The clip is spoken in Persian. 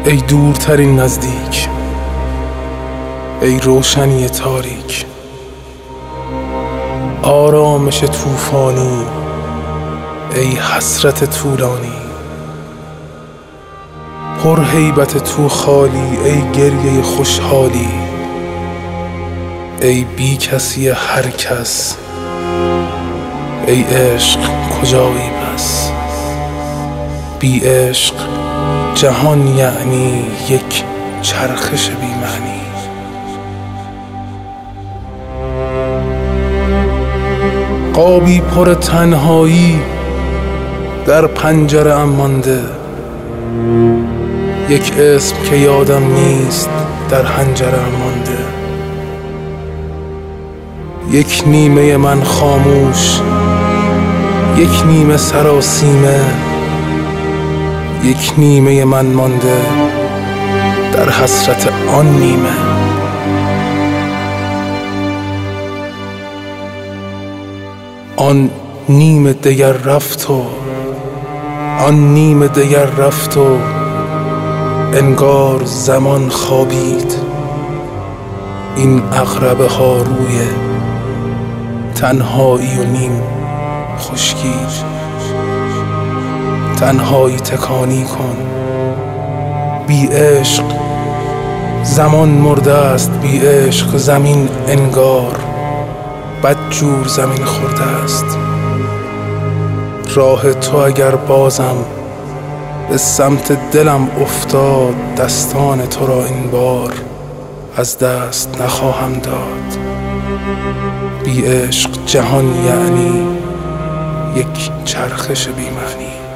ای دورترین نزدیک، ای روشنی تاریک، آرامش طوفانی، ای حسرت طولانی، پر هیبت تو خالی، ای گریه خوشحالی، ای بی کسی هر کس، ای عشق کجایی بس؟ بی عشق جهان یعنی یک چرخش بی معنی. قابی پر تنهایی در پنجره ام مانده، یک اسم که یادم نیست در حنجره ام مانده. یک نیمه من خاموش، یک نیمه سراسیمه، یک نیمه من مانده در حسرت آن نیمه. آن نیمه دگر رفت و آن نیمه دگر رفت و انگار زمان خوابید. این عقربه ها روی تنهایی و نیم خشکید. تنهایی تکانی کن، بی عشق زمان مرده است، بی عشق زمین انگار بدجور زمین خورده است. راه تو اگر بازم به سمت دلم افتاد، دستان تو را این بار از دست نخواهم داد. بی عشق جهان یعنی یک چرخش بی معنی.